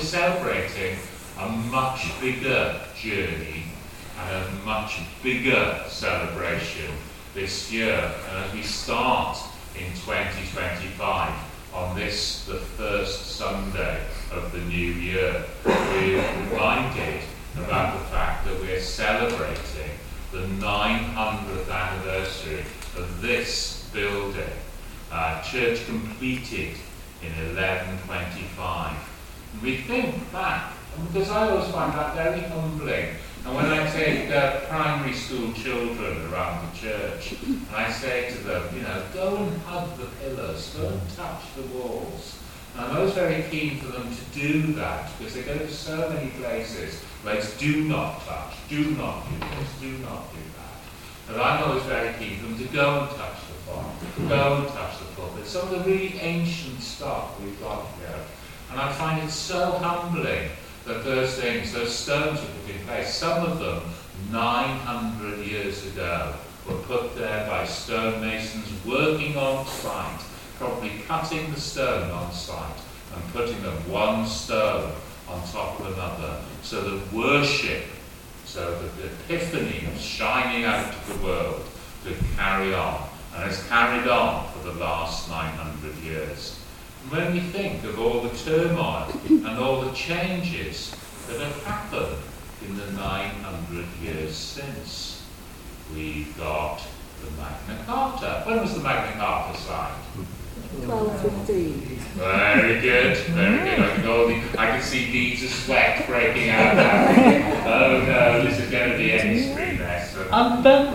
celebrating a much bigger journey and a much bigger celebration this year. And as we start in 2025 on this, the first Sunday of the new year, we're reminded about the fact that we're celebrating the 900th anniversary of this building, church completed in 1125. And we think back, because I always find that very humbling. And when I take primary school children around the church, and I say to them, go and hug the pillars, go and touch the walls. And I'm always very keen for them to do that, because they go to so many places where it's do not touch, do not do this, do not do that. And I'm always very keen for them to go and touch the font, go and touch the pulpit, some of the really ancient stuff we've got here. And I find it so humbling that those things, those stones were put in place. Some of them, 900 years ago, were put there by stonemasons working on site, probably cutting the stone on site and putting them one stone on top of another, so that worship, so that the epiphany of shining out to the world could carry on, and has carried on for the last 900 years. When we think of all the turmoil and all the changes that have happened in the 900 years since, we've got the Magna Carta. When was the Magna Carta signed? 1215. Very good, very good. I can see beads of sweat breaking out now. Oh no, this is going to be any screen there. So. And then,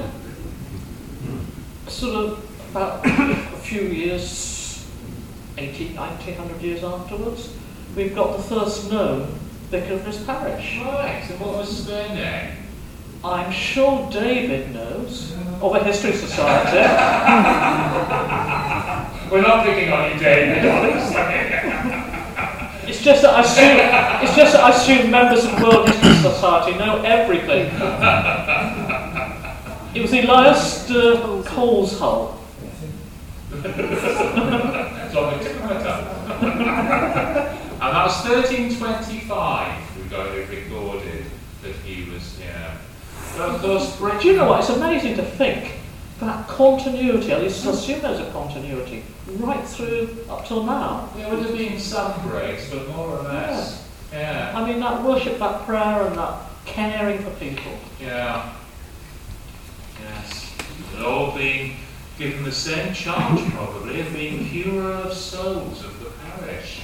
sort of about a few years, 80, 90, 100 years afterwards, we've got the first known vicar of this parish. Right, so what was their name? I'm sure David knows, of the History Society. We're not picking on you, David, honestly. It's just that I assume members of the World History Society know everything. It was Elias de Coleshull. And that was 1325 we got it recorded that he was here. But of course, Do you know what? It's amazing to think that continuity, at least assume there's a continuity, right through up till now. There would have been some breaks, but more or less. Yeah. I mean, that worship, that prayer, and that caring for people. Yeah. Yes. They've all been given the same charge, probably, of being hearer of souls of the parish.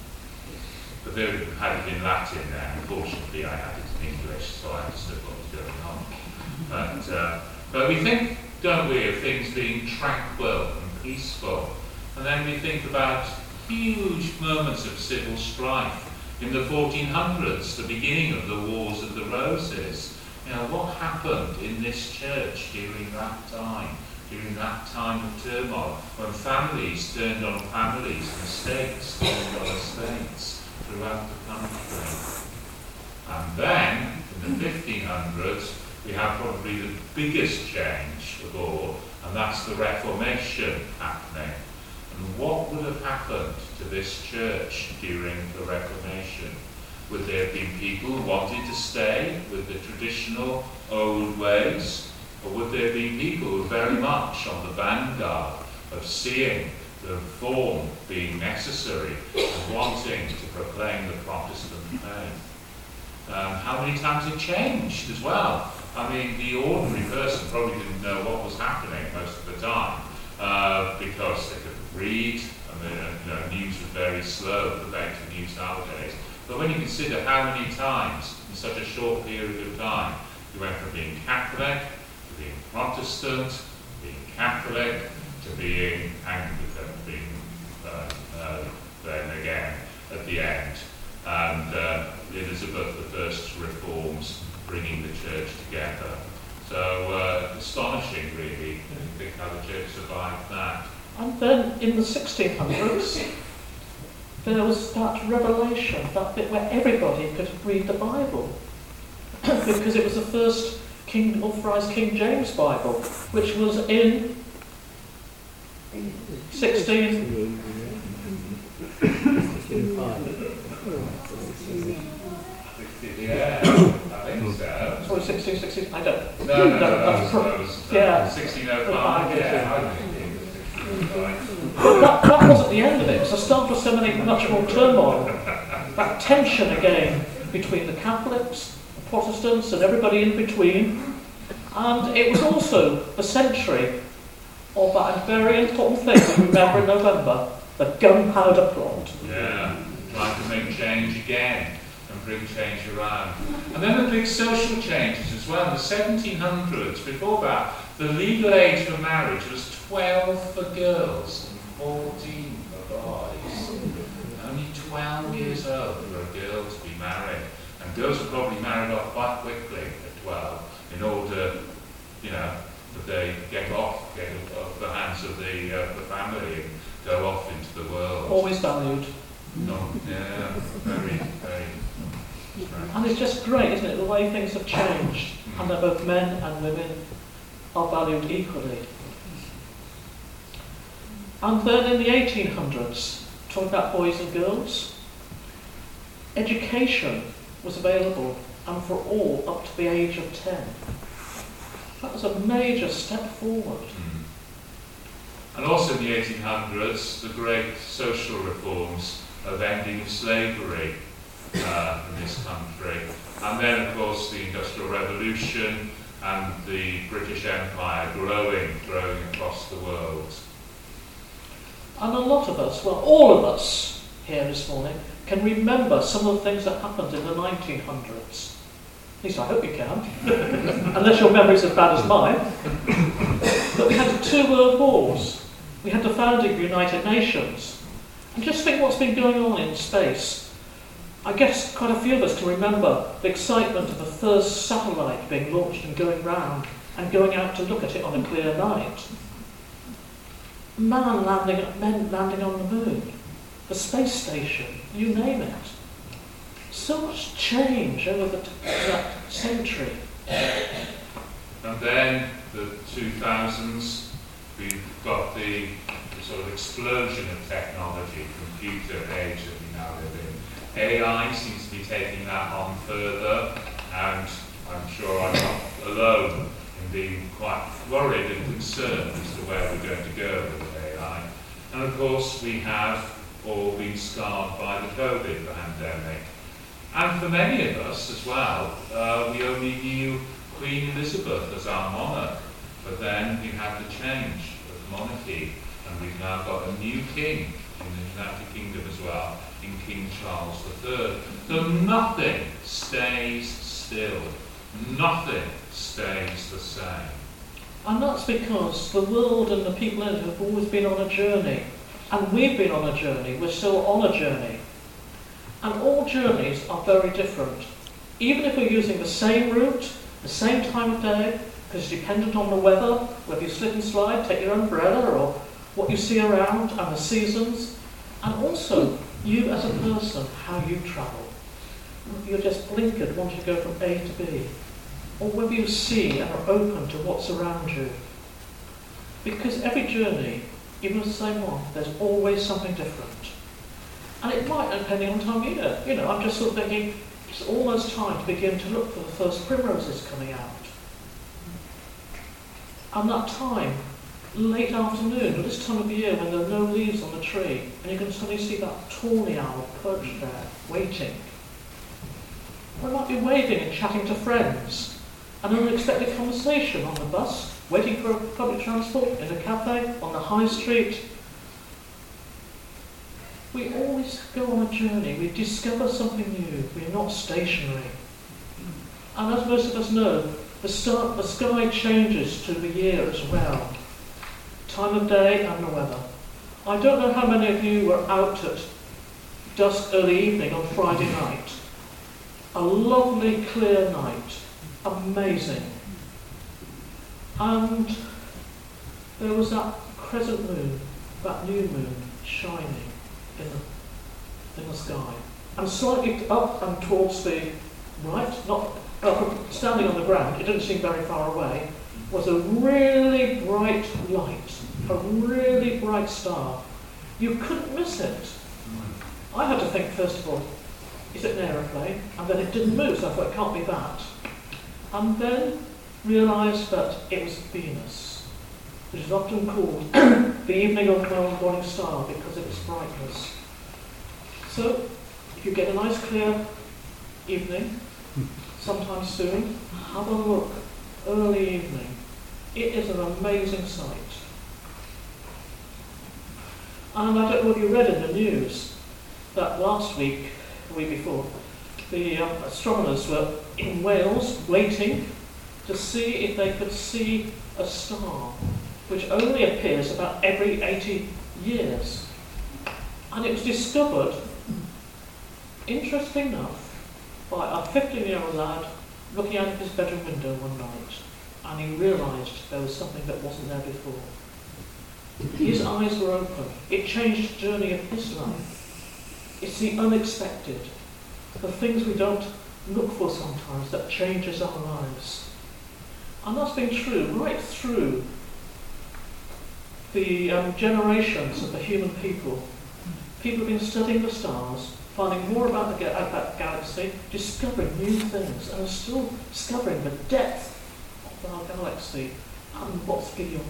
But there had been Latin there. Unfortunately, I had it in English, so I understood what was going on. But we think, don't we, of things being tranquil and peaceful. And then we think about huge moments of civil strife in the 1400s, the beginning of the Wars of the Roses. What happened in this church during that time of turmoil, when families turned on families and states turned on estates throughout the country. And then, in the 1500s, we have probably the biggest change of all, and that's the Reformation happening. And what would have happened to this church during the Reformation? Would there have been people who wanted to stay with the traditional old ways? Or would there be people who were very much on the vanguard of seeing the reform being necessary and wanting to proclaim the Protestant faith? How many times it changed as well? I mean, the ordinary person probably didn't know what was happening most of the time because they couldn't read, and the news was very slow, the rate of news nowadays. But when you consider how many times in such a short period of time you went from being Catholic to being Protestant, being Catholic to being Anglican, being then again at the end, and Elizabeth I reforms bringing the church together. So astonishing, really, to think how the church survived that. And then in the 1600s, there was that revelation, that bit where everybody could read the Bible, because it was the first authorised King James Bible, which was in 1605. Yeah, I think so. Sorry, 1660, I don't. No, that's that was yeah. 1605. Yeah, I think it was 1605. That wasn't the end of it. It was the start of so much more turmoil. That tension again between the Catholics, the Protestants, and everybody in between. And it was also the century of that very important thing we remember in November, the Gunpowder Plot. Yeah, trying to make change again and bring change around. And then the big social changes as well. In the 1700s, before that, the legal age for marriage was 12 for girls and 14 for boys. Only 12 years old for a girl to be married. And girls were probably married off quite quickly at 12 in order, that they get off the hands of the family and go off into the world. Always valued. No, yeah, very, very. And it's just great, isn't it, the way things have changed, and that both men and women are valued equally. And then in the 1800s, talking about boys and girls, education was available, and for all up to the age of 10. That was a major step forward. And also in the 1800s, the great social reforms of ending slavery in this country. And then, of course, the Industrial Revolution and the British Empire growing across the world. And a lot of us, well, all of us here this morning, can remember some of the things that happened in the 1900s. At least I hope you can, unless your memory's as bad as mine. But we had 2 world wars. We had the founding of the United Nations. And just think what's been going on in space. I guess quite a few of us can remember the excitement of the first satellite being launched and going round and going out to look at it on a clear night. Men landing on the moon, the space station, you name it. So much change over that century. And then the 2000s, we've got the sort of explosion of technology, computer age that we now live in. AI seems to be taking that on further, and I'm sure I'm not alone in being quite worried and concerned as to where we're going to go with AI. And of course, we have all been scarred by the COVID pandemic. And for many of us as well, we only knew Queen Elizabeth as our monarch, but then we had the change of monarchy, and we've now got a new king in the United Kingdom as well, in King Charles III. So nothing stays still. Nothing stays the same. And that's because the world and the people in it have always been on a journey. And we've been on a journey. We're still on a journey. And all journeys are very different. Even if we're using the same route, the same time of day, because it's dependent on the weather, whether you slip and slide, take your umbrella, or what you see around, and the seasons. And also, you as a person, how you travel. Whether you're just blinkered, wanting to go from A to B, or whether you see and are open to what's around you. Because every journey, even the same one, there's always something different. And it might, depending on time of year. I'm just sort of thinking, it's almost time to begin to look for the first primroses coming out. And that time, late afternoon, or this time of the year when there are no leaves on the tree, and you can suddenly see that tawny owl perched there, waiting. Or it might be waving and chatting to friends, an unexpected conversation on the bus, waiting for public transport, in a cafe, on the high street. We always go on a journey. We discover something new. We're not stationary. And as most of us know, the sky changes through the year as well. Time of day and the weather. I don't know how many of you were out at dusk, early evening on Friday night. A lovely, clear night. Amazing. And there was that crescent moon, that new moon, shining in the sky. And slightly up and towards the right, not standing on the ground, it didn't seem very far away, was a really bright light, a really bright star. You couldn't miss it. I had to think, first of all, is it an aeroplane? And then it didn't move, so I thought it can't be that. And then realised that it was Venus, which is often called the evening of the morning star because of its brightness. So, if you get a nice clear evening, sometime soon, have a look, early evening. It is an amazing sight. And I don't know if you read in the news that last week, the week before, the astronomers were in Wales waiting to see if they could see a star, which only appears about every 80 years. And it was discovered, interesting enough, by a 15-year-old lad looking out of his bedroom window one night, and he realised there was something that wasn't there before. His eyes were open. It changed the journey of his life. It's the unexpected, the things we don't look for sometimes that changes our lives. And that's been true right through the generations of the human people. People have been studying the stars, finding more about the galaxy, discovering new things, and are still discovering the depth of our galaxy and what's beyond.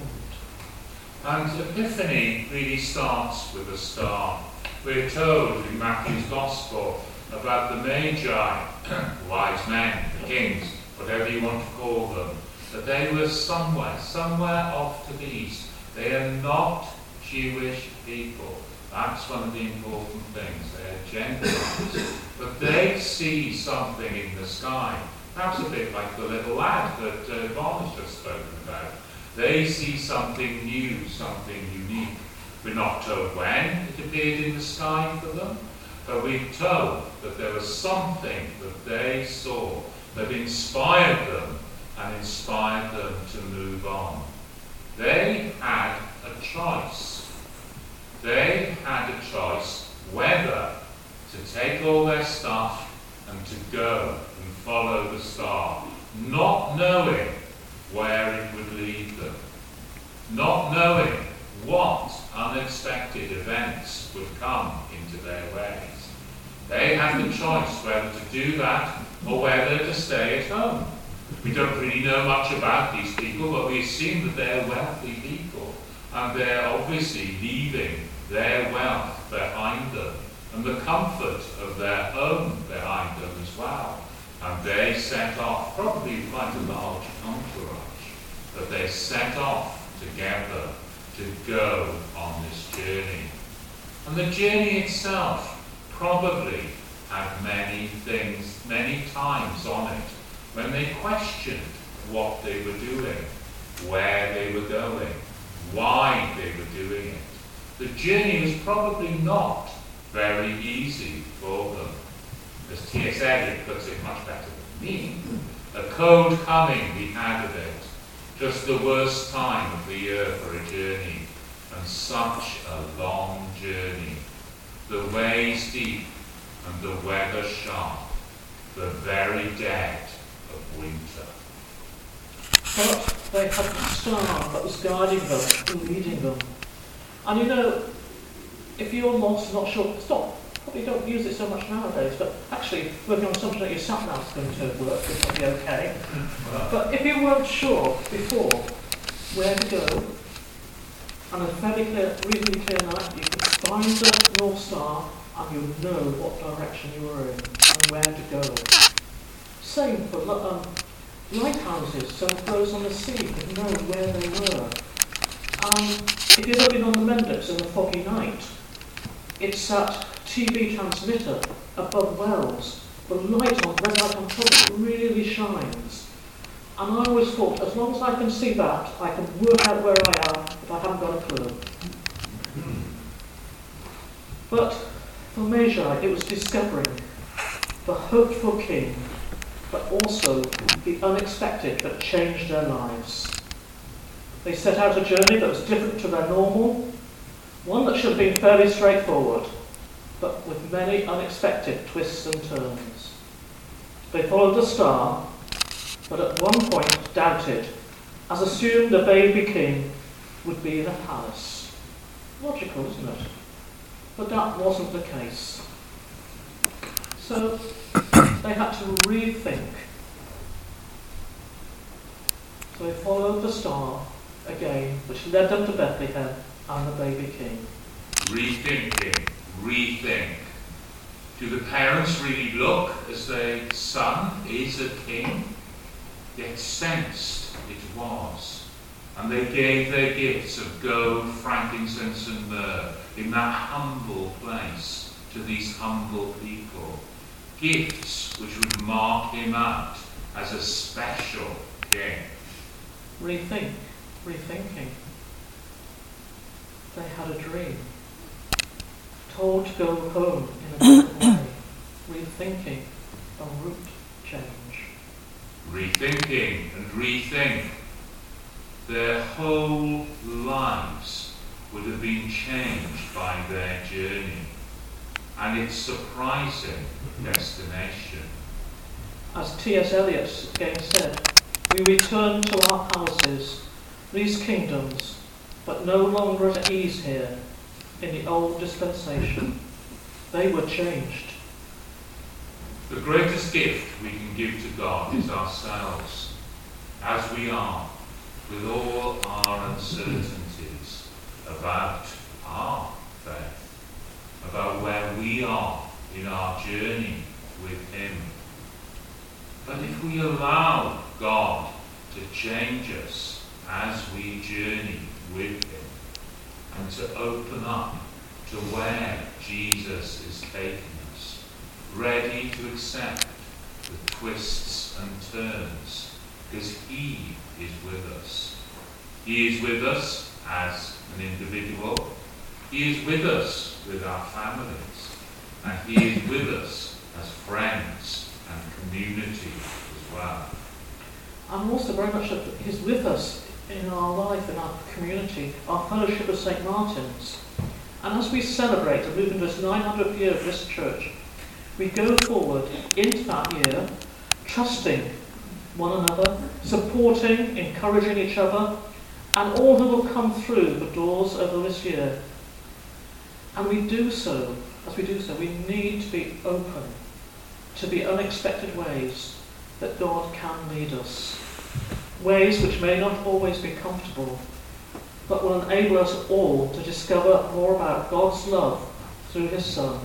And Epiphany really starts with a star. We're told in Matthew's Gospel about the Magi, wise men, the kings, whatever you want to call them, that they were somewhere off to the east. They are not Jewish people. That's one of the important things. They're Gentiles. But they see something in the sky. Perhaps a bit like the little lad that Yvonne has just spoken about. They see something new, something unique. We're not told when it appeared in the sky for them, but we're told that there was something that they saw that inspired them and inspired them to move on. They had a choice. They had a choice whether to take all their stuff and to go and follow the star, not knowing where it would lead them, not knowing what unexpected events would come into their ways. They had the choice whether to do that or whether to stay at home. We don't really know much about these people, but we assume that they're wealthy people, and they're obviously leaving their wealth behind them and the comfort of their home behind them as well. And they set off, probably quite a large entourage, but they set off together to go on this journey. And the journey itself probably had many things, many times on it, when they questioned what they were doing, where they were going, why they were doing it. The journey was probably not very easy for them. As T.S. Eliot puts it much better than me, a cold coming we had of it, just the worst time of the year for a journey, and such a long journey. The ways deep and the weather sharp, the very dead of winter. But they had the star that was guiding them, leading them. And you know, if you're lost, not sure, probably don't use it so much nowadays, but actually working on something that your sat-nav is going to work, it's probably okay. But if you weren't sure before where to go, on a fairly clear, reasonably clear night, you could find the North Star and you would know what direction you were in and where to go. Same for lighthouses, so those on the sea could know where they were. If you're looking on the Mendips in a foggy night, it's that TV transmitter above Wells. The light on, red light on top, it really shines. And I always thought, as long as I can see that, I can work out where I am if I haven't got a clue. But for Magi, it was discovering the hoped-for king, but also the unexpected that changed their lives. They set out a journey that was different to their normal, one that should have been fairly straightforward, but with many unexpected twists and turns. They followed the star, but at one point doubted, as assumed a baby king would be in a palace. Logical, isn't it? But that wasn't the case. So they had to rethink. So they followed the star again, which led them to Bethlehem and the baby king. Rethinking, rethink. Do the parents really look as their son is a king? Yet sensed it was. And they gave their gifts of gold, frankincense and myrrh in that humble place to these humble people. Gifts which would mark him out as a special king. Rethinking. They had a dream. Told to go home in a different way. Rethinking a route change. Rethinking and rethink. Their whole lives would have been changed by their journey and its surprising destination. As T.S. Eliot again said, we return to our palaces, these kingdoms, but no longer at ease here in the old dispensation. They were changed. The greatest gift we can give to God is ourselves, as we are, with all our uncertainties about our faith, about where we are in our journey with Him. But if we allow God to change us as we journey with Him, and to open up to where Jesus is taking us, ready to accept the twists and turns, because He is with us. He is with us as an individual. He is with us with our families. And He is with us as friends and community as well. And also very much that He's with us in our life, in our community, our fellowship of St. Martin's. And as we celebrate and move into this 900th year of this church, we go forward into that year, trusting one another, supporting, encouraging each other, and all who will come through the doors over this year. And we do so, as we do so, we need to be open to the unexpected ways that God can lead us. Ways which may not always be comfortable, but will enable us all to discover more about God's love through His Son,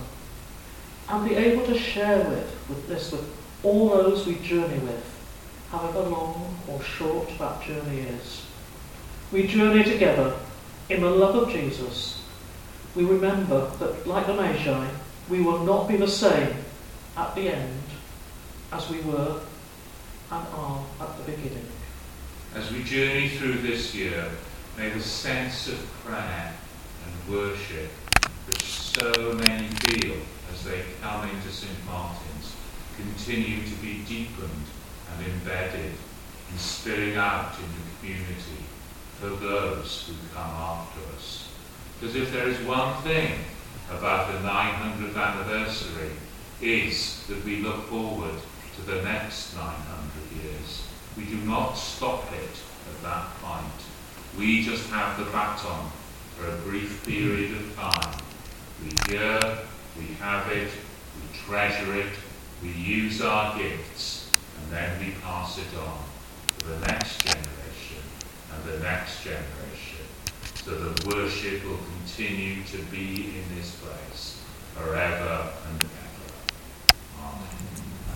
and be able to share with all those we journey with, however long or short that journey is. We journey together in the love of Jesus. We remember that, like the Magi, we will not be the same at the end as we were and are at the beginning. As we journey through this year, may the sense of prayer and worship which so many feel as they come into St. Martin's continue to be deepened and embedded and spilling out in the community for those who come after us. Because if there is one thing about the 900th anniversary, is that we look forward to the next 900 years. We do not stop it at that point. We just have the baton for a brief period of time. We hear, we have it, we treasure it, we use our gifts, and then we pass it on to the next generation and the next generation, so that worship will continue to be in this place forever and ever. Amen.